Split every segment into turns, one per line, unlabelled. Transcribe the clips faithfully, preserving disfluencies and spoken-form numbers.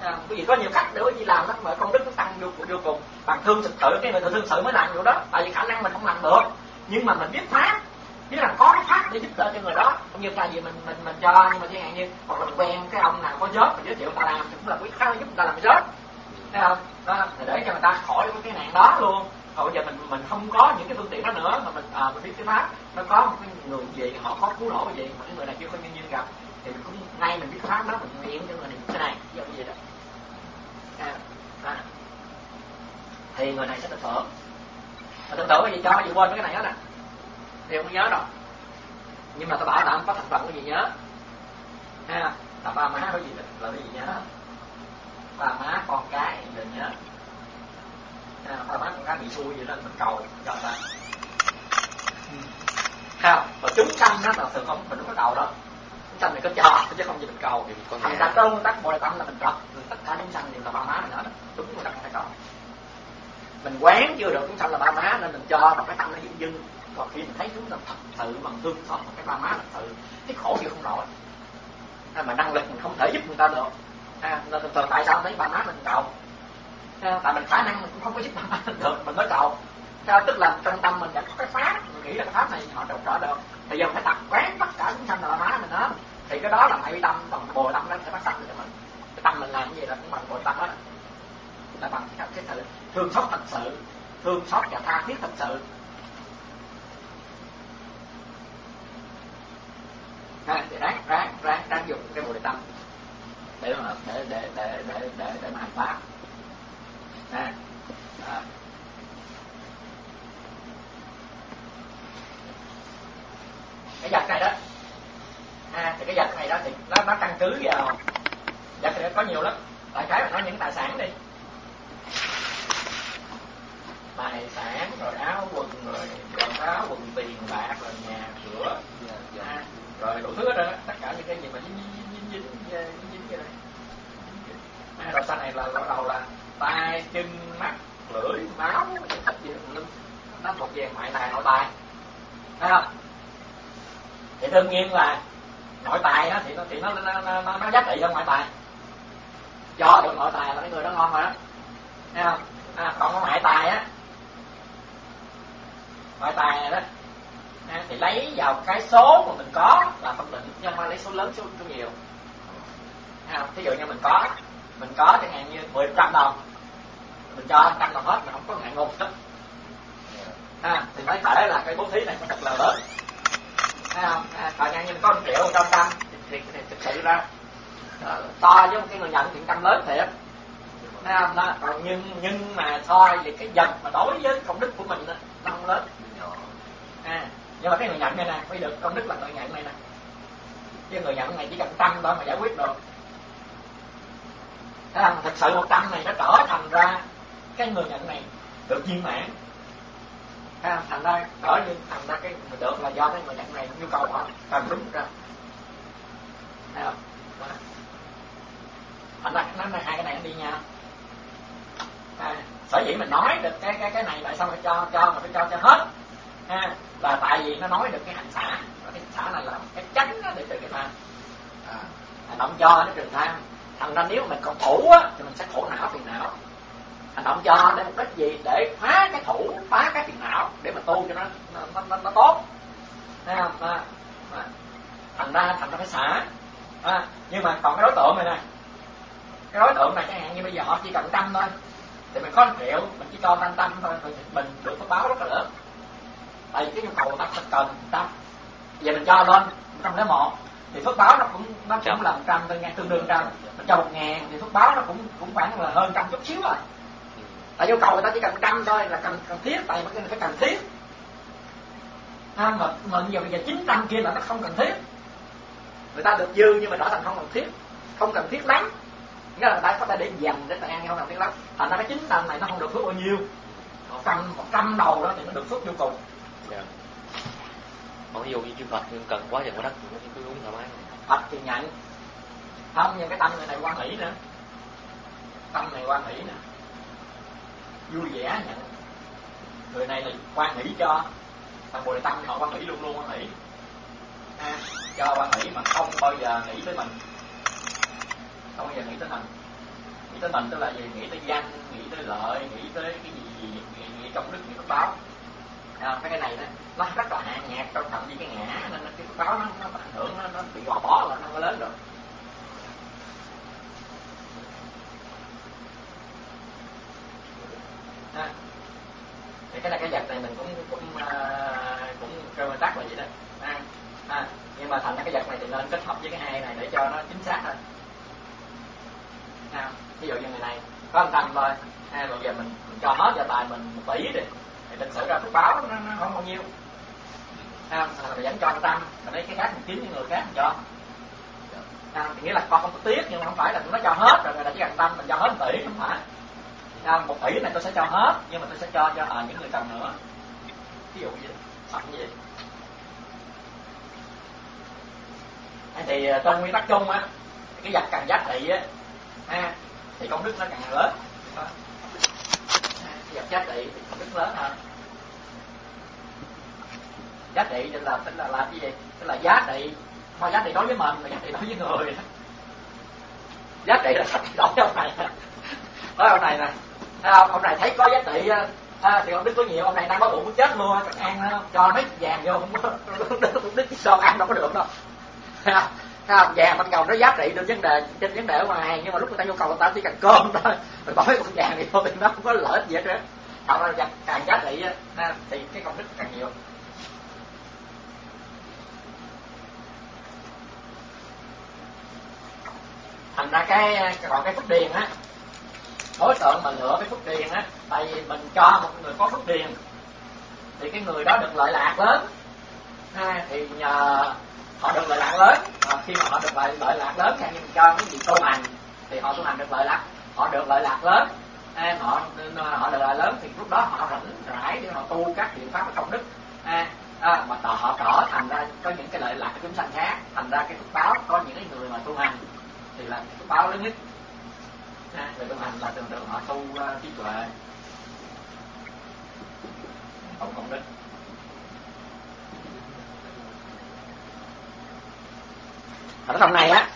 À, quý vị có nhiều cách để quý vị làm đó mà công đức nó tăng vô, vô cùng. Bằng thương thực sự, cái người thương sự mới làm điều đó, tại vì khả năng mình không làm được, nhưng mà mình biết pháp, biết là có cái pháp để giúp đỡ cho người đó. Không như ta gì mình mình mình cho, nhưng mà chẳng hạn như hoặc là mình quen cái ông nào có job mình giới thiệu người ta làm thì cũng là quý khá là giúp người ta làm job, thấy không? Đó, để cho người ta khỏi cái nạn đó luôn. Còn bây giờ mình mình không có những cái phương tiện đó nữa, mà mình à, mình biết cái pháp nó có một cái người gì họ có cứu rỗi gì mà cái người này chưa có nhân duyên gặp thì mình cũng ngay mình biết cái pháp đó mình nguyện cho người này cái này giống như vậy đó. À, à. Thì người này sẽ được hưởng. Mà tưởng tượng cái gì cho gì quên cái này hết nè thì không nhớ đâu, nhưng mà tôi bảo là có thành phần cái gì nhớ ha, là ba má có gì là cái gì nhớ, ba má con cái đừng nhớ. À, ba má con cái bị xui vậy đó mình cầu cho ta không, mà chúng sanh đó là thường không mình không có cầu đâu, chúng sanh này có cho chứ không gì mình cầu. Thành ra trong tác bộ đại tâm là mình trật, tất cả chúng sanh đều là ba má mình hết, đúng người ta không phải cầu. Mình quán chưa được chúng sanh là ba má nên mình cho bằng cái tâm nó dưng dưng. Còn khi mình thấy chúng là thật sự bằng thương xót bằng cái ba má thật sự, cái khổ chịu không nổi, à, mà năng lực mình không thể giúp người ta được, à, nên thường tại sao thấy ba má mình cầu, à, tại mình khả năng mình cũng không có giúp ba má mình được mình mới cầu, à, tức là trong tâm mình đã có cái pháp, mình nghĩ là cái pháp này họ đâu trở được, thì giờ mình phải tập quán tất cả chúng sanh là ba má mình hết, thì cái đó là đại tâm bằng bồ tâm đó sẽ phát sinh cho mình. Cái tâm mình làm cái gì là cũng bằng bồ tâm đó, là bằng cái, cái sự thương xót thật sự, thương xót và tha thiết thật sự. À, thì ráng ráng ráng ráng dùng cái bồ đề tâm để mà để để để để để để mà hành pháp. À, à. Cái vật này đó, à, thì cái vật này đó thì nó nó căn cứ vào vật này có nhiều lắm. Đại khái là nói những tài sản đi, tài sản rồi áo quần rồi quần áo quần tiền bạc rồi nhà cửa, à, rồi đủ thứ đó, tất cả những cái gì mà dính dính dính dính dính dính cái này. Rồi sau này là bắt đầu là tay chân mắt lưỡi máu tất gì nó thuộc về ngoại tài nội tài, thấy không? Thì đương nhiên là nội tài á thì nó thì nó nó nó, nó, nó giá trị hơn ngoại tài, cho được nội tài là cái người đó ngon rồi đó, thấy không? À, còn ngoại tài á, ngoại tài này đó, à, thì lấy vào cái số mà mình có là phân định, nhưng mà lấy số lớn số, số nhiều. À, ví dụ như mình có mình có chẳng hạn như mười trăm đồng, mình cho trăm đồng hết, mình không có ngại ngùng hết, à, thì phải thể là cái bố thí này nó thật là lớn, thấy không? À, còn như mình có một triệu một trăm trăm thì, thì, thì thực sự ra uh, to với một cái người nhận thì trăm lớn thiệt, thấy không? Đó. Còn nhưng nhưng mà so về cái vật mà đối với công đức của mình đó, nó không lớn. À, nhưng mà cái người nhận này nè, phải được công đức là người nhận này nè, chứ người nhận này chỉ cần trăm thôi mà giải quyết được. Thế là thật sự một trăm này nó trở thành ra cái người nhận này được viên mãn, à, thành ra trở như thành ra cái người được là do cái người nhận này nhu cầu họ cần đúng ra, thấy không? Đó. Thành ra nó hai cái này nó đi nhau. À, sở dĩ mình nói được cái cái cái này tại sao phải cho cho mà phải cho cho hết, à, là tại vì nó nói được cái hành xả, cái hành xả này là cái tránh để trừ cái tham, à, hành động cho nó trừ tham. Thành ra nếu mình còn thủ á thì mình sẽ khổ não phiền não. Hành động cho để mục đích gì? Để phá cái thủ, phá cái phiền não để mà tu cho nó nó nó, nó tốt, thấy không? À, à. Thành ra thành ra phải xả, à, nhưng mà còn cái đối tượng này nè, cái đối tượng này chẳng hạn như bây giờ họ chỉ cần trăm thôi, thì mình có một triệu mình chỉ cho năm trăm thôi, thì mình được phước báo rất là lớn. Tại vì cái nhu cầu người ta thật cần trăm, giờ mình cho lên một trăm lẻ một thì phước báo nó cũng nó cũng là một trăm tương đương trăm, mình cho một ngàn thì phước báo nó cũng cũng khoảng là hơn trăm chút xíu rồi. Tại nhu cầu người ta chỉ cần trăm thôi là cần cần thiết, tại cái này phải cần thiết. À, mà mà giờ bây giờ chín trăm kia là nó không cần thiết, người ta được dư nhưng mà trở thành không cần thiết, không cần thiết lắm. Nghĩa là người ta có thể để dành để ta ăn không cần thiết lắm. Thành ra cái chín trăm này nó không được phước bao nhiêu, cầm một trăm đầu đó thì nó được phước vô cùng.
Yeah. Ví dụ như chư Phật nhưng cần quá dần quá đất thì cứ uống thoải mái.
Phật thì nhận, không nhưng cái tâm người này quan hỷ nữa, tâm này quan hỷ nè, vui vẻ nhận, người này là quan hỷ cho, thằng Bồ Đề Tâm họ quan hỷ luôn luôn quan hỷ, à, cho quan hỷ mà không bao giờ nghĩ tới mình, không bao giờ nghĩ tới mình, tới mình tức là gì? Nghĩ tới danh, nghĩ tới lợi, nghĩ tới cái gì, gì nghĩ, nghĩ công đức, nghĩ phước báo. À, cái này đó, nó rất là hạn hẹp trong thậm chí cái ngã, nên cái phước báo nó, nó ảnh hưởng, nó, nó bị gò bó là nó có lớn rồi. À, thì cái này cái vật này mình cũng cũng uh, cũng cơ nguyên tắc là vậy đó. À, à, nhưng mà thành ra cái vật này thì nên kết hợp với cái hai này để cho nó chính xác hơn. À, ví dụ như người này có một trăm thôi, à, bây giờ mình, mình cho hết cho tài mình một tỷ đi, thì thực sự ra phước báo nó, nó không bao nhiêu. À, mình vẫn cho một trăm, mình lấy cái khác mình kiếm những người khác mình cho. À, thì nghĩa là con không có tiếc, nhưng mà không phải là nó cho hết rồi, người ta chỉ cần tâm mình cho hết một tỷ, không phải. À, một tỷ này tôi sẽ cho hết, nhưng mà tôi sẽ cho cho à, những người cần nữa. Ví dụ như sẵn như vậy. À, thì trong nguyên tắc chung á, cái vật càng giá trị á, à, thì công đức nó càng lớn. À, cái vật giá trị thì công đức lớn hơn. Giá trị thì là tức là làm cái gì? Tức là giá trị, mà giá trị đối với mình, mà giá trị đối với người. Giá trị là đối với ông này, đối ông này nè. À, ông này thấy có giá trị à, thì ông đức có nhiều, ông này đang có bụng muốn chết luôn, chắc ăn cho mấy vàng vô không có đức sao ăn đâu có được đâu. À, à, vàng ban đầu nó giá trị trên vấn đề trên vấn đề ở ngoài, nhưng mà lúc người ta nhu cầu người ta chỉ cần cơm thôi, rồi bỏ cái con vàng này vô thì nó không có lợi ích gì hết. Còn là càng giá trị à, thì cái công đức càng nhiều. Thành ra cái còn cái phước điền á, đối tượng mà lựa cái phước điền á, tại vì mình cho một người có phước điền thì cái người đó được lợi lạc lớn, à, thì nhờ họ được lợi lạc lớn, à, khi mà họ được lợi lợi lạc lớn, theo như mình cho cái gì tu hành thì họ tu hành được lợi lạc, họ được lợi lạc lớn, à, họ họ được lợi lớn thì lúc đó họ rảnh rãi để họ tu các biện pháp công đức, à, à, mà họ trở thành ra có những cái lợi lạc của chúng sanh khác, thành ra cái phước báo có những cái người mà tu hành thì là phước báo lớn nhất. À, người tu hành là thường thường họ tu uh, trí tuệ, không công đức. Ở trong này á,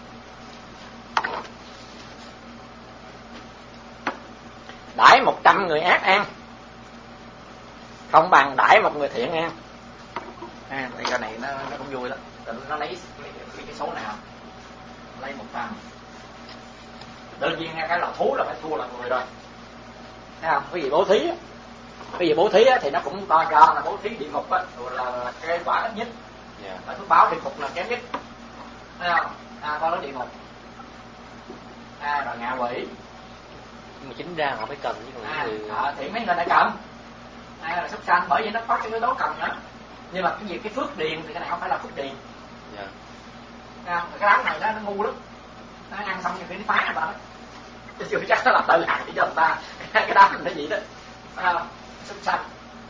đãi một trăm người ác ăn không bằng đãi một người thiện ăn. À, thì cái này nó nó cũng vui lắm. Nó lấy cái, cái, cái số nào lấy một trăm. Đương nhiên cái là thú là phải thua là người rồi. Thấy không? Cái gì bố thí á, cái gì bố thí á thì nó cũng to cho là bố thí địa ngục á, rồi là, là cái quả ít nhất. Yeah. Và phước báo địa ngục là kém nhất. Thấy không? À, coi nó địa ngục. À, rồi ngạ quỷ.
Nhưng mà chính ra họ phải cần chứ còn
à,
người...
à, thì mấy người đã cần. À, là súc sanh, bởi vì nó có cái yếu tố cần nữa. Nhưng mà cái gì cái phước điền thì cái này không phải là phước điền.
Yeah.
À, cái đám này đó nó ngu lắm. Nó ăn xong nhiều khi nó phá người ta đó. Chứ chắc nó làm lợi lạc để cho người ta. Cái đám này nó gì đó. À, súc sanh.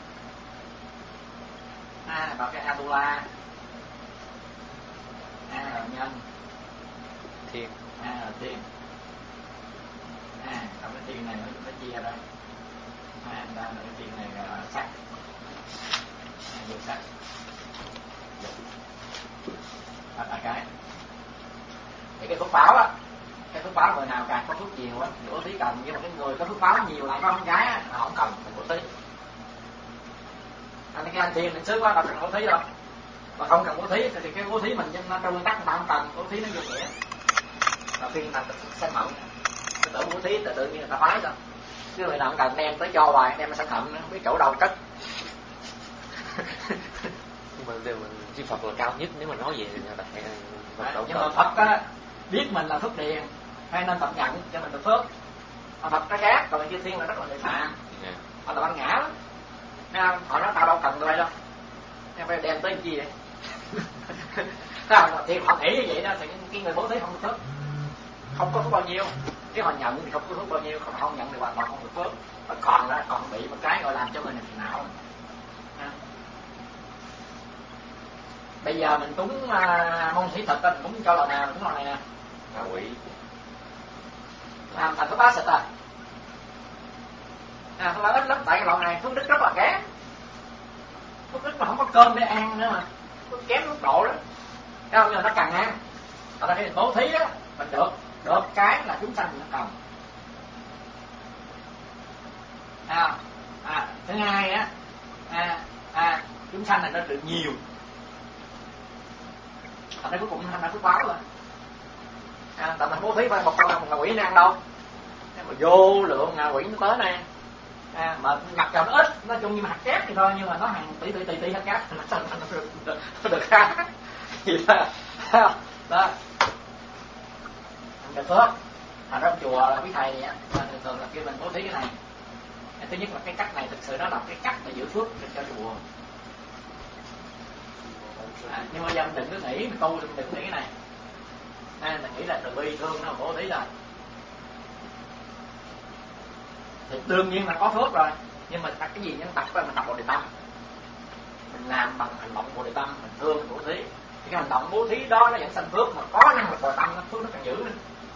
À, vào cái Atula. À, là nhân.
Thiên.
À, là thiên. À, trong cái thiên này nó, nó chia ra. À, ra là cái thiên này là sắc. À, vô sắc. Đó là cái. Thì cái phước báo á, cái phước báo người nào càng có phước nhiều á thì bố thí cần, nhưng mà cái người có phước báo nhiều lại có con gái á là không cần bố thí. Anh cái anh thiên định sướng quá, đâu cần bố thí đâu. Mà không cần bố thí thì cái bố thí mình trong nguyên tắc người ta không cần, bố thí nó vô nghĩa. Mà khi người ta sanh mộng, cái tưởng bố thí tự tự nhiên người ta phái sao? Chứ người nào không cần đem tới cho hoài, đem nó sanh hận, không biết chỗ đâu cất.
Nhưng mà điều mình chư Phật là cao nhất nếu mà nói về Phật
à, nhưng mà Phật á biết mình là phước điền hay nên Phật nhận cho mình được phước. Mà Phật nó khác, còn người chư thiên là rất là người phạm. Yeah. Họ là băng ngã lắm. Nha, họ nói tao đâu cần người đâu. Nha, phải đem tới chi vậy? Thì họ nghĩ như vậy đó thì cái người bố thí không được phước. Không có phước bao nhiêu. Chứ họ nhận thì không có phước bao nhiêu, không không nhận thì hoàn toàn không được phước. Nó còn là còn bị một cái gọi làm cho mình phiền não. Nha. Bây giờ mình cúng uh, môn thủy thực, mình cúng cho lò nào, mình cúng lò này nè.
Ngạ quỷ.
Làm thành phước bá xịt à. À, phước bá ít lắm, tại cái lò này phước đức rất là kém. Phước đức mà không có cơm để ăn nữa mà. Phước kém mức độ đó. Thấy không? Nhưng mà nó cần ăn. Ở đây mình bố thí á, mình được, được cái là chúng sanh nó cần. À, à, thứ hai á, à, à, chúng sanh này nó được nhiều, thành ra cuối cùng thành ra phước báo rồi. À, tại mình bố thí phải một con một ngạ quỷ nó ăn đâu, mà vô lượng ngạ quỷ nó tới nè. À, mà mặc dù nó ít, nói chung như mà hạt cát thì thôi, nhưng mà nó hàng tỷ tỷ tỷ tỷ hạt cát nó thành nó được nó được khá gì đó đó được phước. Thành ra chùa quý thầy này á, thường thường là kêu mình bố thí cái này. Thứ nhất là cái cách này thực sự nó là cái cách để giữ phước cho chùa. À, nhưng mà dân đừng có nghĩ mình tu đừng, đừng nghĩ cái này. À, mình nghĩ là từ bi thương nó bố thí rồi. Thì đương nhiên là có phước rồi, nhưng mà cái gì nhân tập đó mình tập Bồ Đề Tâm, mình làm bằng hành động Bồ Đề Tâm, mình thương mình bố thí. Thì cái hành động bố thí đó nó vẫn sanh phước, mà có năng lực Bồ Đề Tâm nó phước nó càng giữ nữa.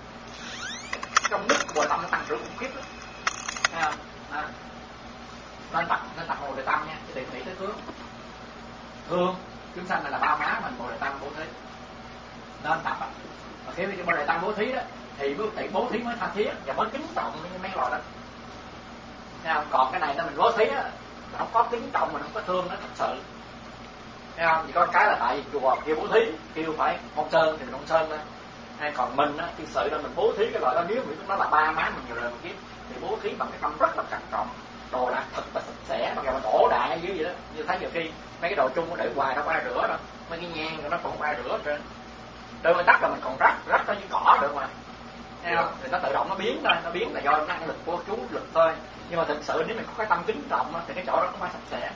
Trong đức Bồ Đề Tâm nó tăng trưởng khủng khiếp đó. Thấy không? À. Nên tập nên tập Bồ Đề Tâm nha, chứ đừng nghĩ tới phước. Thương chúng sanh này là ba má mình Bồ Đề Tâm bố thí, nên tập á. Mà khi cái Bồ Đề Tâm bố thí đó thì bước tỷ bố thí mới tha thiết và mới kính trọng như mấy loại đó. Thấy không? Còn cái này nó mình bố thí á, mình không có kính trọng, mình không có thương nó thật sự. Thấy không? Chỉ có cái là tại vì chùa kêu bố thí, kêu phải Môn Sơn thì mình Môn Sơn thôi. Hay còn mình á, thực sự là mình bố thí cái loại đó, nếu nó là ba má mình nhiều rồi mình biết, thì bố thí bằng cái tâm rất là cẩn trọng, đồ đạc thật là sạch sẽ, mà mà đổ đại ở dưới vậy đó. Như thấy nhiều khi mấy cái đồ chung nó để hoài đâu có ai rửa đâu, mấy cái nhang nó cũng không ai rửa hết trơn. Đôi mình tắt là mình còn rắc rắc ở dưới cỏ được mà. Thấy không? Thì nó tự động nó biến thôi, nó biến là do năng lực của chú lực thôi. Nhưng mà thực sự nếu mình có cái tâm kính trọng thì cái chỗ đó cũng phải sạch sẽ.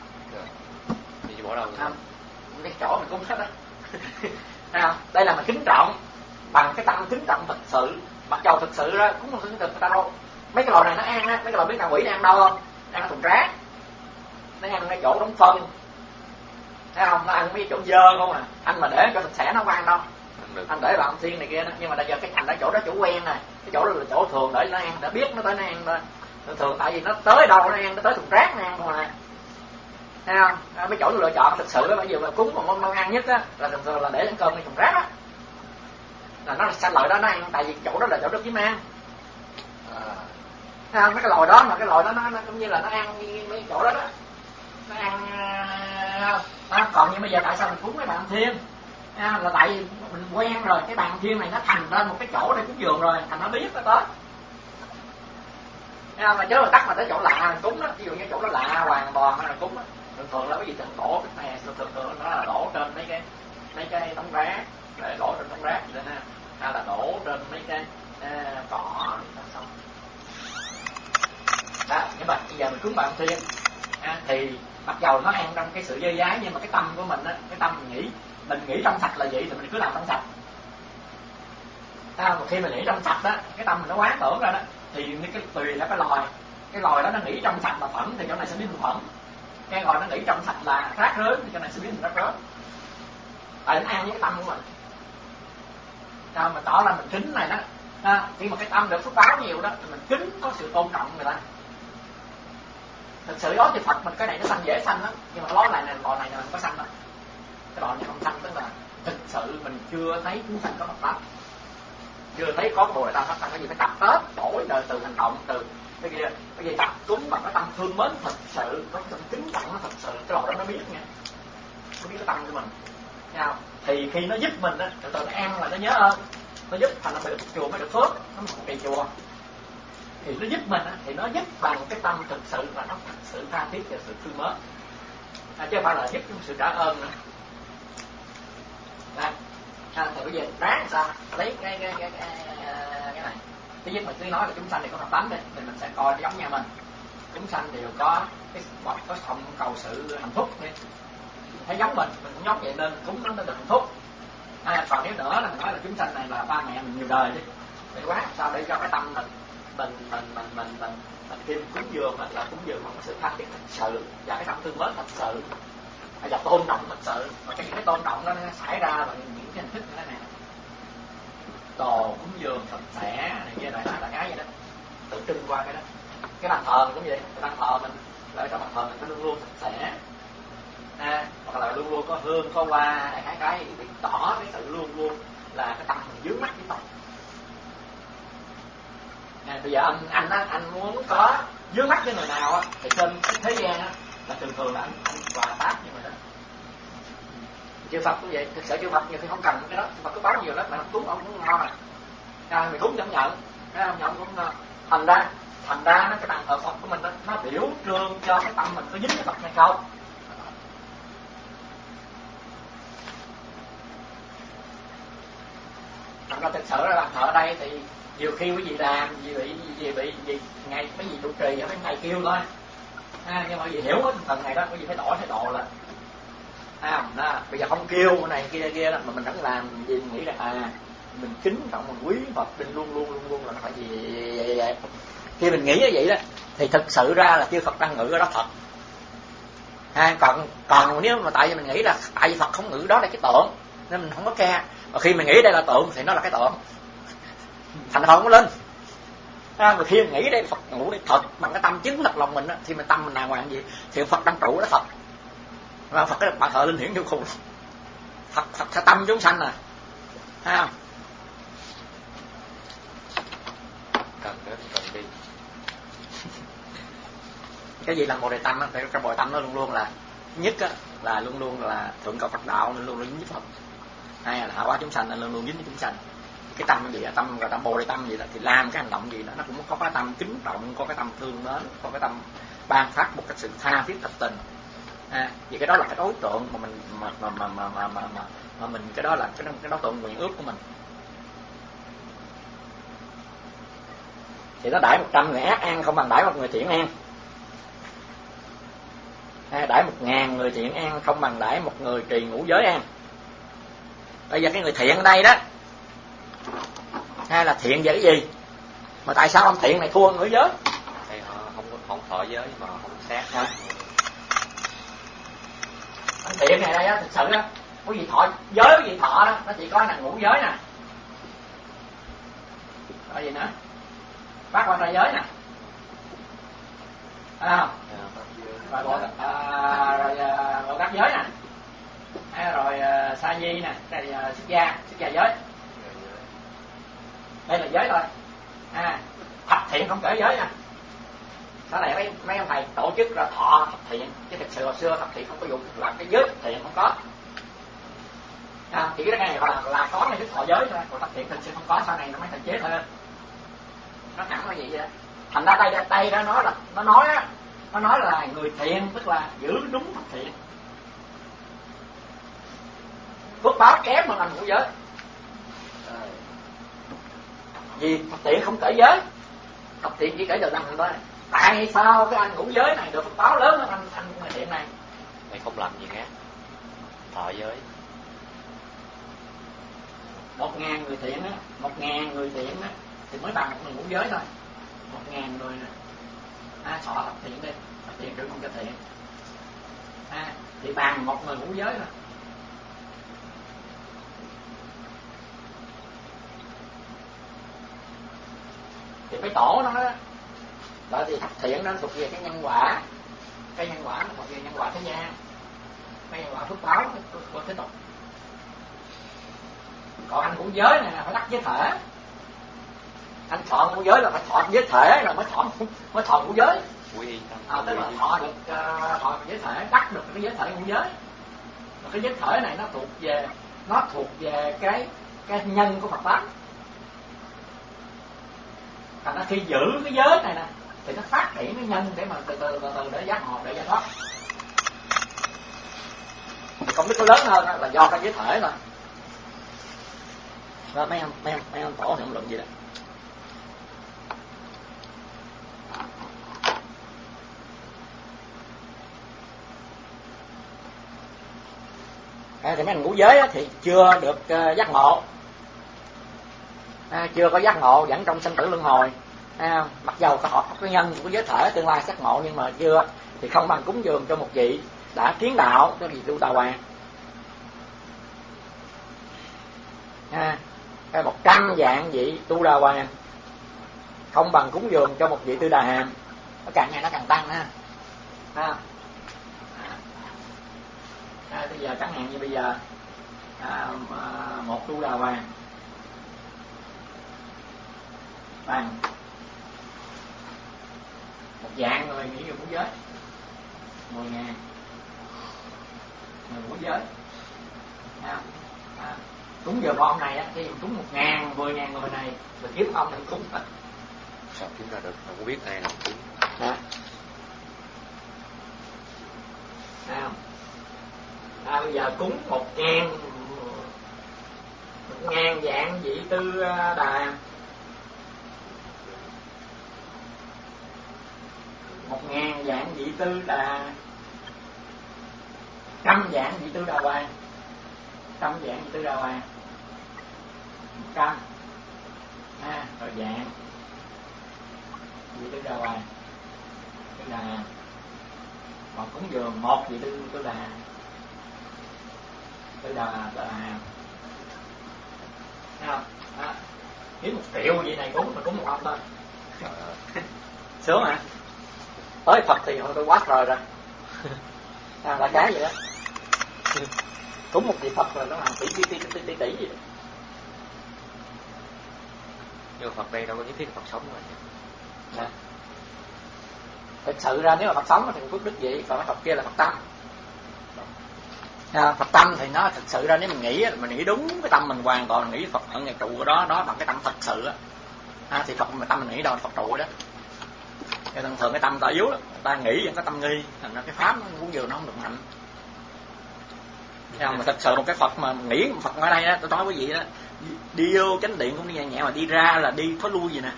Thì chỉ bỏ đâu
không? Cái chỗ mình cũng hết á. Thấy không? Đây là mình kính trọng bằng cái tâm kính trọng thật sự. Mặc dầu thực sự đó cũng không được người ta đâu. Mấy cái lò này nó ăn á, mấy cái lò biết ngạ quỷ nó ăn đâu không? Ăn thùng rác, nó ăn cái chỗ đóng phân. Thấy không? Nó ăn mấy chỗ dơ không à. Anh mà để cho sạch sẽ nó không ăn đâu. Anh để làm thiên này kia đó, nhưng mà bây giờ cái thành ở chỗ đó chỗ quen này, cái chỗ đó là chỗ thường để nó ăn, đã biết nó tới nó ăn thôi. Thường thường tại vì nó tới đâu nó ăn, nó tới thùng rác nó ăn không à. Thấy không? À, mấy chỗ tôi lựa chọn thực sự đó, bây giờ mà cúng mà món món ăn nhất á là thường thường là để ăn cơmในthùng rác á, là nó là sanh lợi đó nó ăn, tại vì chỗ đó là chỗ đất kiếm ăn. À. Thấy không? Mấy cái lòi đó mà cái lòi đó nó, nó cũng như là nó ăn mấy chỗ đó đó, nó ăn. À, còn như bây giờ tại sao mình cúng cái bàn thiên? À, là tại vì mình quen rồi, cái bàn thiên này nó thành ra một cái chỗ để cúng dường rồi, thành nó biết nó tới. À, mà chứ mà tắt mà tới chỗ lạ mình cúng đó, ví dụ như chỗ đó lạ hoàn toàn là cúng đó. Thường thường là cái gì thằng đổ cái này, thường thường nó là đổ trên mấy cái mấy cái tấm rác, để đổ trên tấm rác vậy đó ha, hay là đổ trên mấy cái à, cỏ xong. Đó, nhưng mà bây giờ mình cúng bàn thiên à, thì mặc dầu nó ăn trong cái sự dơ dái, nhưng mà cái tâm của mình á, cái tâm mình nghĩ mình nghĩ trong sạch là vậy thì mình cứ làm trong sạch. Sao? Một khi mình nghĩ trong sạch đó, cái tâm mình nó quán tưởng ra đó, thì cái tùy là cái lòi, cái lòi đó nó nghĩ trong sạch là phẫn thì chỗ này sẽ biến thành phẫn, cái lòi nó nghĩ trong sạch là rác rớt thì chỗ này sẽ biến thành rác rớt. Tại nó ăn với cái tâm của mình. Sao mình tỏ ra mình kính này đó, à, khi mà cái tâm được phước báo nhiều đó thì mình kính, có sự tôn trọng người ta. Thực sự đó thì Phật mình cái này nó sanh dễ sanh lắm, nhưng mà nói lại này lò này là không có sanh đâu. Cái lò này không sanh tức là thực sự mình chưa thấy chúng sanh có Phật pháp, chưa thấy có Bồ Đề Tâm pháp tăng. Cái gì phải tập hết đổi đời từ hành động, từ cái kia cái gì tập cúng bằng cái tâm thương mến thật sự, có tâm kính trọng nó thật sự, cái lò đó nó biết nha, nó biết cái tâm của mình, thấy không? Thì khi nó giúp mình á, từ từ nó ăn là nó nhớ ơn, nó giúp thành nó bị được chùa mới được phước, nó một kỳ chùa. Thì nó giúp mình á, thì nó giúp bằng cái tâm thực sự và nó thật sự tha thiết và sự thương mến, à, chứ không phải là giúp cái sự trả ơn nữa. Đây. À, thì bây giờ ráng sao lấy cái cái cái cái, cái này. Thứ nhất mình cứ nói là chúng sanh thì có Phật tánh đi, thì mình sẽ coi nó giống nhau mình. Chúng sanh đều có cái bậc có không cầu sự hạnh phúc đi, thấy giống mình, mình cũng giống vậy nên cúng nó được hạnh phúc. À, còn nếu nữa là mình nói là chúng sanh này là ba mẹ mình nhiều đời đi, thì quá làm sao để cho cái tâm mình mình mình mình mình mình mình khi mình cúng dường là, là cúng dường bằng cái sự tha thiết thật sự và cái tâm thương mến thật sự, và tôn trọng thật sự. Và cái cái tôn trọng đó nó xảy ra bằng những cái hình thức như thế này: đồ cúng dường sạch sẽ này kia này là cái gì đó, tự trưng qua cái đó. Cái bàn thờ mình cũng vậy, cái bàn thờ mình là trong bàn thờ mình phải luôn luôn sạch sẽ, à, hoặc là luôn luôn có hương có hoa, cái cái bị tỏ cái sự luôn luôn là cái tâm mình dướng mắt với Phật. À, bây giờ anh anh á, anh muốn có dưới mắt cái người nào á thì trên cái thế gian á là thường thường là anh anh quà tát như vậy đó. Chư Phật cũng vậy, thực sự chư Phật nhiều khi không cần cái đó, mà cứ báo nhiều lắm mà cúng ông cũng ngon à. À, mình cúng chẳng nhận, cái ông nhận cũng thành ra thành ra nó cái bàn thờ Phật của mình đó, nó biểu trương cho cái tâm mình có dính cái Phật hay không. Thành ra thực sự là bàn thờ ở đây thì nhiều khi quý vị làm gì bị gì bị gì ngày mấy gì trụ trì ở mấy ngày kêu thôi. À, nhưng mà quý vị hiểu cái phần này đó, quý vị phải đổi thái độ là à, đó, bây giờ không kêu cái này kia kia đó, mà mình vẫn làm gì mình nghĩ là à mình kính trọng mình quý Phật mình luôn luôn luôn luôn là nó phải gì vậy, vậy. Khi mình nghĩ như vậy đó thì thực sự ra là chư Phật đang ngự ở đó thật. À, còn còn nếu mà tại vì mình nghĩ là tại vì Phật không ngự đó là cái tượng nên mình không có ca, mà khi mình nghĩ đây là tượng thì nó là cái tượng thành Phật không có lên. À, mà khi mình nghĩ đây Phật ngủ đây thật bằng cái tâm chứng thật lòng mình đó, thì mình tâm mình đàng hoàng gì thì Phật đang trụ đó thật. Và Phật cái bạn thờ linh hiển vô cùng. Phật Phật theo tâm chúng sanh à. Thấy không?
Cần đến cần đi.
Cái gì là bồ đề tâm á, thì cái bồ đề tâm nó luôn luôn là nhất á, là luôn luôn là thượng cầu Phật đạo nên luôn luôn dính với Phật. Hay là hạ hóa chúng sanh nên luôn luôn dính với chúng sanh. Cái tâm gì là tâm gọi tâm bồ đề tâm gì đó thì làm cái hành động gì đó nó cũng có cái tâm kính trọng, có cái tâm thương mến, có cái tâm ban phát một cái sự tha thiết thật tình. À, vì cái đó là cái đối tượng mà mình mà mà mà mà mà mà, mà, mà mình cái đó là cái cái đối tượng nguyện ước của mình. Thì nó đãi một trăm người ác an không bằng đãi một người thiện an. À, đãi một ngàn người thiện an không bằng đãi một người trì ngũ giới an. Bây giờ cái người thiện ở đây đó, hay là thiện về cái gì? Mà tại sao ông thiện này thua ngũ giới?
Thì họ không không thọ giới mà không sát.
À. Anh thiện này đây á, thực sự á, có gì thọ giới gì thọ đó, nó chỉ có là ngũ giới nè. Có gì nữa? Bác quan trai giới nè. À, rồi bộ à, rồi bộ đắc giới nè. À, rồi uh, sa di nè, đây uh, xuất gia, xuất gia giới. Đây là giới thôi. À, thập thiện không kể giới nha. Đó này mấy mấy ông thầy tổ chức ra thọ thập thiện, chứ thực sự hồi xưa thập thiện không có dụng làm cái giới thập thiện không có. À, chỉ cái này là là có này cái thọ giới thôi, còn thập thiện thực sự không có, sau này nó mới thành chế thôi. Nó hẳn là gì vậy? Thành ra đây đây nó nói là nó nói á, nó nói là người thiện tức là giữ đúng thập thiện. Phước báo kém mà làm ngũ giới. Vì thập thiện không kể giới, thập thiện chỉ kể được năm thôi. Tại sao cái anh ngũ giới này được phước báo lớn hơn anh anh người thiện này?
Mày không làm gì ác, thọ giới.
Một ngàn người thiện á, một ngàn người thiện á thì mới bằng một người ngũ giới thôi. Một ngàn người nè, à, thọ thập thiện đi, thập thiện được không cho thiện, à, thì bằng một người ngũ giới rồi. Thì cái tổ nó đó, bởi vì thập thiện nó thuộc về cái nhân quả, cái nhân quả nó thuộc về nhân quả thế gian, cái nhân quả phước báo của thế tục. Còn anh ngũ giới này là phải đắc giới thể, anh thọ ngũ giới là phải thọ giới thể là mới thọ mới thọ ngũ giới. À, tức là thọ được uh, thọ giới thể, đắc được cái giới thể ngũ giới. Mà cái giới thể này nó thuộc về nó thuộc về cái cái nhân của Phật pháp. Thành ra khi giữ cái giới này nè thì nó phát triển cái nhân để mà từ từ từ, từ để giác ngộ, để giải thoát. Công đức có lớn hơn là do cái giới thể thôi. Đó, mấy ông mấy ông mấy ông tổ thì không luận gì đó. À, thì mấy anh ngũ giới á, thì chưa được uh, giác ngộ, à, chưa có giác ngộ, vẫn trong sinh tử luân hồi. À, mặc dầu có họ có nhân của giới thể tương lai giác ngộ nhưng mà chưa, thì không bằng cúng dường cho một vị đã kiến đạo, cái gì Tu Đà Hoàng. À, cái một trăm vạn vị Tu Đà Hoàng không bằng cúng dường cho một vị Tư Đà Hàm. Nó càng ngày nó càng tăng ha. À, à, bây giờ chẳng hạn như bây giờ à, một Tu Đà Hoàng bằng một một dạng người nghĩ về ngũ giới, mười ngàn người ngũ giới. À, à, cúng giờ bọn này á, thì cúng một ngàn, mười ngàn người này, mình kiếm ông thì cúng hết.
Sao kiếm ra được, không biết ai nào kiếm.
À. À. À, bây giờ cúng một ngàn một ngàn dạng vị tư đà, một ngàn dạng vị tư đà, trăm dạng vị tư đà hoàng, trăm dạng vị tư đà hoàng, một trăm à, rồi dạng vị tư đà hoàng tư đà, còn cúng dường một vị tư tư đà tư đà tư đà thấy không? À, kiếm một triệu vậy này cúng mà cúng một ông thôi. Sướng hả? Tới Phật thì tôi quá trời rồi. À, là cái vậy đó. Cúng một vị Phật rồi nó làm tỷ tỷ tỷ tỷ tỷ tỷ gì đó.
Nhưng mà Phật đây đâu có nhất thiết Phật sống rồi.
Dạ. Thực sự ra nếu mà Phật sống thì phước đức vậy, còn Phật kia là Phật tâm. À, Phật tâm thì nó thực sự ra nếu mình nghĩ mình nghĩ đúng cái tâm mình hoàn toàn, mình nghĩ Phật ở ngày trụ của đó đó bằng cái tâm thật sự á, à, thì Phật mà tâm mình nghĩ đâu là Phật trụ đó. Thì thường thường cái tâm ta yếu lắm, ta nghĩ vẫn có tâm nghi, thành ra cái pháp nó cũng vừa nó không được mạnh. Thấy không? Mà thật sự một cái Phật mà nghĩ Phật ở đây á, tôi nói quý vị đó, đi vô chánh điện cũng đi nhẹ nhẹ mà đi ra là đi thối lui gì nè.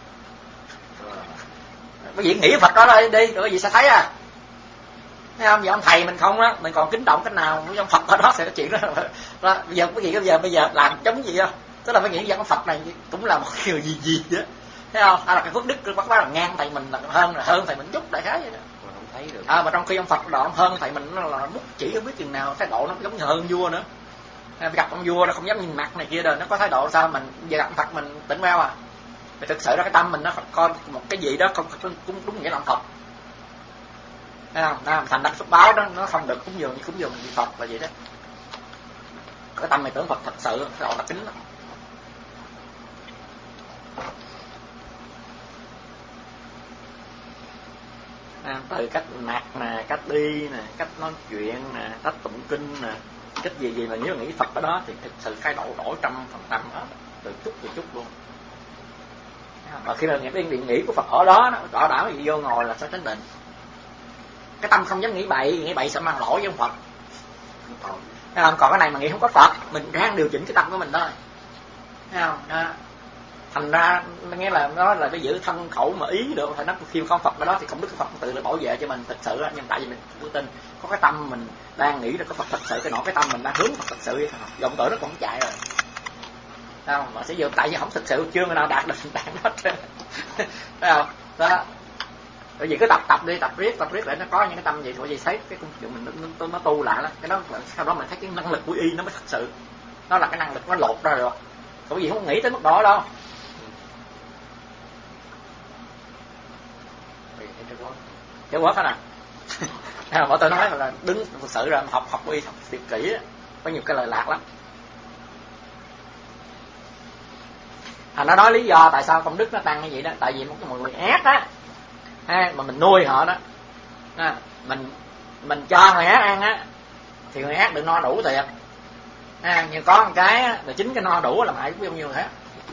Quý vị nghĩ Phật đó đây đi, rồi quý vị sẽ thấy à. Thấy không? Giờ ông thầy mình không á, mình còn kính trọng cách nào với ông Phật ở đó sẽ có chuyện đó. Đó bây giờ quý vị bây giờ bây giờ làm chống gì không? Tức là phải nghĩ rằng ông Phật này cũng là một điều gì gì đó. Thấy không? Hay là cái phước đức bắt là ngang thầy mình là hơn là hơn thầy mình chút đại khái vậy đó.
Mà không thấy được.
À, mà trong khi ông Phật độ ông hơn thầy mình nó là bút chỉ không biết chừng nào, thái độ nó giống như hơn vua nữa. Gặp ông vua nó không dám nhìn mặt này kia rồi, nó có thái độ sao mình giờ gặp ông Phật mình tỉnh bao à. Vì thực sự ra cái tâm mình nó coi một cái gì đó không cũng đúng, đúng nghĩa là ông Phật. Thấy không? Nó, thành đặt phước báo đó nó không được cúng dường như cúng dường vị Phật là vậy đó. Cái tâm này tưởng Phật thật sự cái độ là kính đó. À, từ cách mặc nè, cách đi nè, cách nói chuyện nè, cách tụng kinh nè, cách gì gì mà nếu nghĩ Phật ở đó thì thực sự khai độ đổi trăm phần trăm hết, từ chút từ chút luôn. Và khi mà nghĩ cái nghĩ của Phật ở đó, nó bảo đảm gì vô ngồi là sẽ chánh định. Cái tâm không dám nghĩ bậy, nghĩ bậy sẽ mang lỗi với ông Phật. Thấy không? Còn cái này mà nghĩ không có Phật, mình ráng điều chỉnh cái tâm của mình thôi. Thấy không? Đó. Thành ra nghe là nó là cái giữ thân khẩu mà ý được, phải nói khi không Phật ở đó thì không biết cái Phật tự là bảo vệ cho mình thật sự. Nhưng tại vì mình tự tin có cái tâm mình đang nghĩ là có Phật thật sự, cái nọ cái tâm mình đang hướng Phật thật sự, vọng tưởng nó còn chạy rồi. Thấy không? Mà sẽ giờ tại vì không thực sự chưa người nào đạt được đạt hết. Thấy không? Đó. Bởi vì cứ tập tập đi, tập riết tập riết để nó có những cái tâm gì, bởi vì thấy cái công chuyện mình nó, nó, nó tu lại đó, cái đó sau đó mình thấy cái năng lực của y nó mới thật sự, nó là cái năng lực nó lột ra được. Bởi vì không nghĩ tới mức đó đâu. Cái quất đó nè. Bọn tôi nói là đứng thực sự ra học học y học tuyệt kỹ có nhiều cái lời lạc lắm. À, nó nói lý do tại sao công đức nó tăng như vậy đó, tại vì một cái người ác á, à, mà mình nuôi họ đó, à, mình mình cho người ác ăn á thì người ác được no đủ thiệt. À, nhưng có một cái á, là chính cái no đủ là mãi bao nhiêu thế.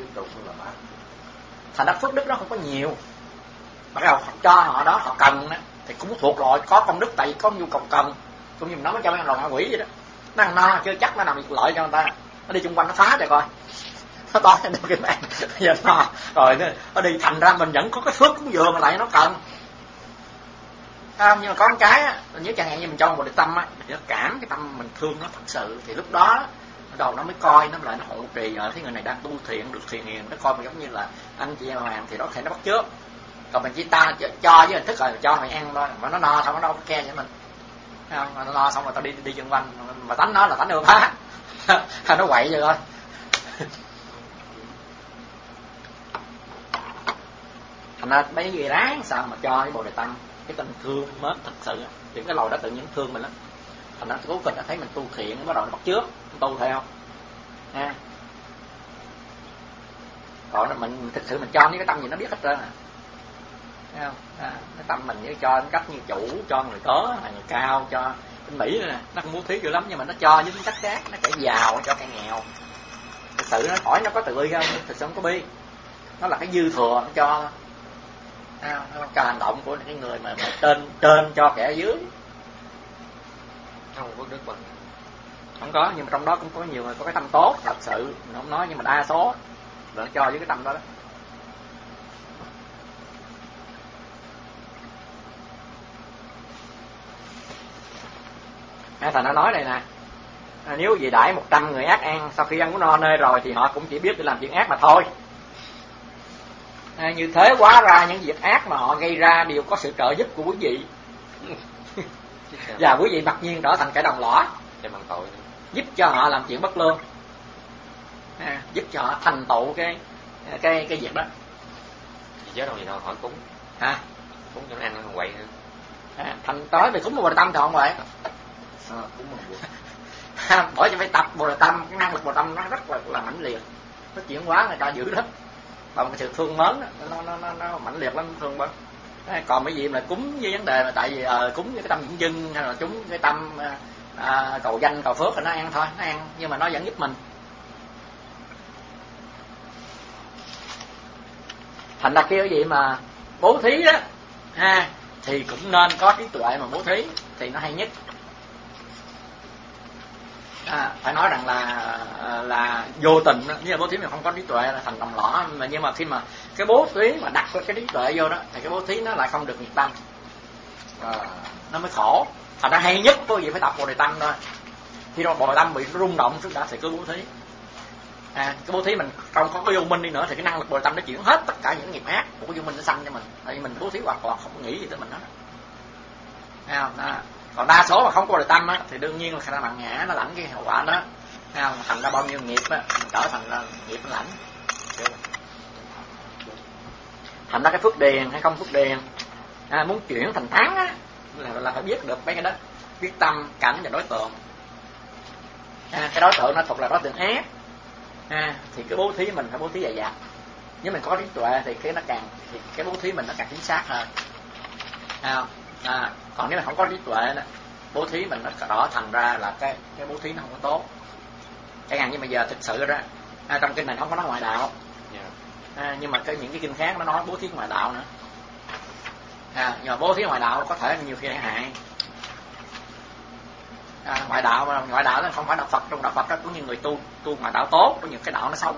Thành ra phước đức nó không có nhiều. Bắt đầu cho họ đó họ cần đó, thì cũng thuộc loại có công đức, tại vì có nhu cầu cần, cũng như mình nói nó cho mấy lòng ngạ quỷ vậy đó. Nó ăn no chưa chắc nó nằm lợi cho người ta, nó đi xung quanh nó phá cho coi, nó to được cái bàn giờ no rồi nó, nó đi, thành ra mình vẫn có cái phước cũng vừa mà lại nó cần. Không, nhưng mà có một cái á, nhớ chẳng hạn như mình cho một đề tâm á, nó cảm cái tâm mình thương nó thật sự, thì lúc đó đầu nó mới coi nó lại nó hộ trì, rồi thấy người này đang tu thiện được thiện hiền, nó coi mà giống như là anh chị em hoàng thì đó thể nó bắt chước. Còn mình chỉ ta cho với hình thức rồi cho mày ăn thôi, mà nó no xong nó đâu có khen với mình. Thấy không? Mà nó no xong rồi tao đi đi chân quanh, mà tánh nó là tánh ưa phá. Nó quậy vậy thôi. Thành ra mấy người ráng sao mà cho cái Bồ Đề Tâm cái tình thương mến thật sự, thì cái lồi đó tự nhiên thương mình lắm. Thành ra cố tình nó thấy mình tu thiện, bắt đầu nó bắt chước, tu theo. Ha. Còn mình thực sự mình cho những cái tâm gì nó biết hết trơn à. thấy không? À, cái tâm mình như cho tính cách như chủ, cho người tớ là người cao, cho bên Mỹ nè, nó không bố thí dữ lắm nhưng mà nó cho với tính cách khác, nó kẻ giàu cho kẻ nghèo. Thực sự nó hỏi nó có từ bi không? Thực sự không có bi, nó là cái dư thừa nó cho. À, nó cho hành động của cái người mà, mà trên trên cho kẻ dưới.
Không có đức bằng.
Không có, nhưng mà trong đó cũng có nhiều người có cái tâm tốt thật sự, mình không nói, nhưng mà đa số là nó cho với cái tâm đó đó. À, thành nó nói đây nè, à, nếu vì đãi một trăm người ác ăn, sau khi ăn uống no nê rồi thì họ cũng chỉ biết để làm chuyện ác mà thôi. À, như thế hóa ra những việc ác mà họ gây ra đều có sự trợ giúp của quý vị. Và quý vị mặc nhiên trở thành kẻ đồng lõa,
tội,
giúp cho họ làm chuyện bất lương, à, giúp cho họ thành tựu cái cái cái việc đó.
Chị chết đâu gì đâu, hỏi cúng
Hả?
Cúng cho nó ăn không quậy nữa.
À, thành tới về cúng Bồ Đề Tâm thì không vậy.
À, cúng bằng bùa.
Bởi vì phải tập Bồ Đề Tâm, cái năng lực Bồ Đề Tâm nó rất là, là mãnh liệt, nó chuyển hóa người ta dữ lắm, bằng sự thương mến nó nó nó, nó mãnh liệt lắm, thương mến. Còn cái gì mà cúng với vấn đề mà tại vì uh, cúng với cái tâm dưng dưng hay là cúng cái tâm uh, uh, cầu danh cầu phước thì nó ăn thôi, nó ăn nhưng mà nó vẫn giúp mình. Thành ra cái gì mà bố thí đó ha, thì cũng nên có trí tuệ mà bố thí thì nó hay nhất. À, phải nói rằng là là vô tình đó, nếu mà bố thí mà không có trí tuệ là thành đồng lõa, mà nhưng mà khi mà cái bố thí mà đặt cái trí tuệ vô đó thì cái bố thí nó lại không được nhiệt tâm, à, nó mới khổ. Thành ra hay nhất có gì phải tập Bồ Đề Tâm thôi. Khi đó Bồ Đề Tâm bị rung động trước đã thì cứ bố thí. À, cái bố thí mình không có cái vô minh đi nữa thì cái năng lực Bồ Đề Tâm nó chuyển hết tất cả những nghiệp ác của cái vô minh nó sanh cho mình, tại vì mình bố thí hoàn toàn không có nghĩ gì tới mình hết. Thấy không? Đó. Còn đa số mà không có Bồ Đề Tâm á thì đương nhiên là khả năng bằng ngã nó lãnh cái hậu quả đó. Thấy không? Thành ra bao nhiêu nghiệp á mình trở thành là nghiệp nó lãnh. Thành ra cái phước điền hay không phước điền, à, muốn chuyển thành thắng á là, là phải biết được mấy cái đó, biết tâm, cảnh và đối tượng. À, cái đối tượng nó thuộc là đối tượng ác, à, thì cái bố thí mình phải bố thí dày dặt. Nếu mình có trí tuệ thì cái nó càng thì cái bố thí mình nó càng chính xác hơn. À, à, còn nếu mà không có trí tuệ đó, bố thí mình nó đỏ thành ra là cái cái bố thí nó không có tốt. Chẳng hạn như bây giờ thực sự đó, à, trong kinh này không có nói ngoại đạo, à, nhưng mà cái những cái kinh khác nó nói bố thí ngoại đạo nữa. À, nhưng mà bố thí ngoại đạo có thể nhiều khi hại. À, ngoại đạo mà ngoại đạo nó không phải đạo Phật, trong đạo Phật đó có nhiều người tu tu ngoại đạo tốt, có nhiều cái đạo nó xấu.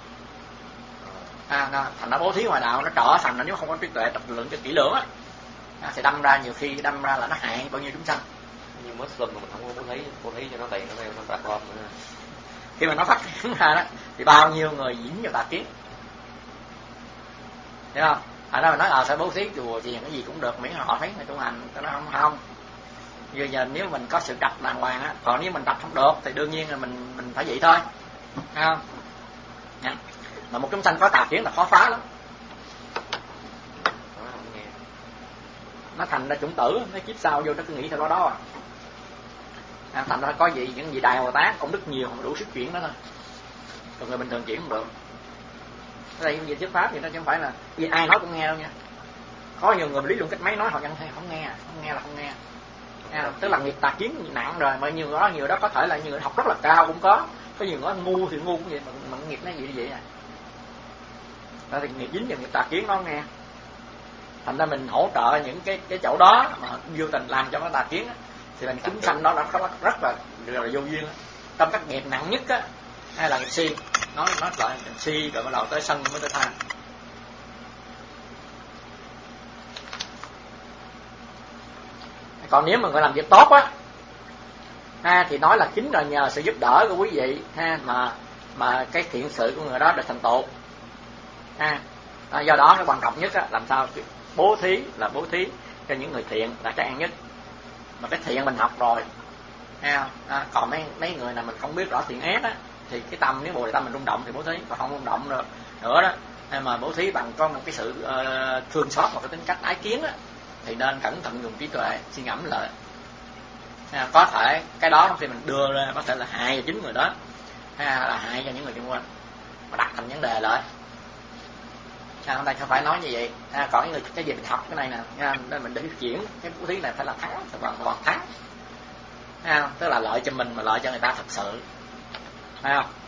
À, nó, thành nó bố thí ngoại đạo nó trở thành là nếu không có trí tuệ tập lượng cho kỹ lưỡng á, à, thì đâm ra nhiều khi đâm ra là nó hại bao nhiêu chúng sanh.
Như Muslim mà mình không có bố thí, bố thí cho nó tiền nó theo nó bạc lon nữa.
Khi mà nó phát triển ra đó thì bao nhiêu người dính vào tà kiến, hiểu không? Ở đó mình nói ờ sẽ bố thí chùa gì cái gì cũng được miễn là họ thấy người tu hành, nó không không. Giờ giờ nếu mình có sự trạch đàng hoàng á, còn nếu mình trạch không được thì đương nhiên là mình mình phải vậy thôi, thấy không? Nha. Mà một chúng sanh có tà kiến là khó phá lắm. Nó thành ra chủng tử, nó kiếp sau vô nó cứ nghĩ theo đó đó à. À, thành ra có gì những gì Đại Bồ Tát công đức nhiều mà đủ sức chuyển đó thôi, còn người bình thường chuyển không được. Cái đây việc thuyết pháp thì nó chứ không phải là vì ai nói cũng nghe đâu nha. Có nhiều người lý luận cách mấy nói họ vẫn không nghe, không nghe là không nghe. À, tức là nghiệp tà kiến nặng rồi, mà nhiều đó nhiều đó có thể là nhiều người học rất là cao cũng có, có nhiều người ngu thì ngu cũng vậy, mà, mà nghiệp nó gì vậy à. Đó thì nghiệp dính vào nghiệp tà kiến nó nghe. Thành ra mình hỗ trợ những cái cái chỗ đó mà vô tình làm cho nó tà kiến á, thì mình chúng sanh đó đã rất, rất là rất là vô duyên á. Trong các nghiệp nặng nhất á, hay là nghiệp si, nói nói lại nghiệp si rồi bắt đầu tới sân mới tới tha. Còn nếu mà người làm việc tốt á, ha, thì nói là chính là nhờ sự giúp đỡ của quý vị ha mà mà cái thiện sự của người đó được thành tựu. Ha, à, do đó cái quan trọng nhất á, làm sao bố thí là bố thí cho những người thiện là cái an nhất. Mà cái thiện mình học rồi, ha, à, còn mấy mấy người nào mình không biết rõ thiện ác á, thì cái tâm nếu Bồ Đề Tâm mình rung động thì bố thí, còn không rung động nữa, nữa đó, mà bố thí bằng có một cái sự uh, thương xót, một cái tính cách ái kiến á, thì nên cẩn thận dùng trí tuệ suy ngẫm lại. À, có thể cái đó khi mình đưa ra có thể là hại cho chính người đó, hay là hại cho những người xung quanh, mà đặt thành vấn đề lại. À, hôm nay không phải nói như vậy. À, còn người cái gì mình học cái này nè, nha, nên mình để chuyển cái bố thí này phải là thắng, phải hoàn toàn thắng. À, tức là lợi cho mình mà lợi cho người ta thật sự, phải không?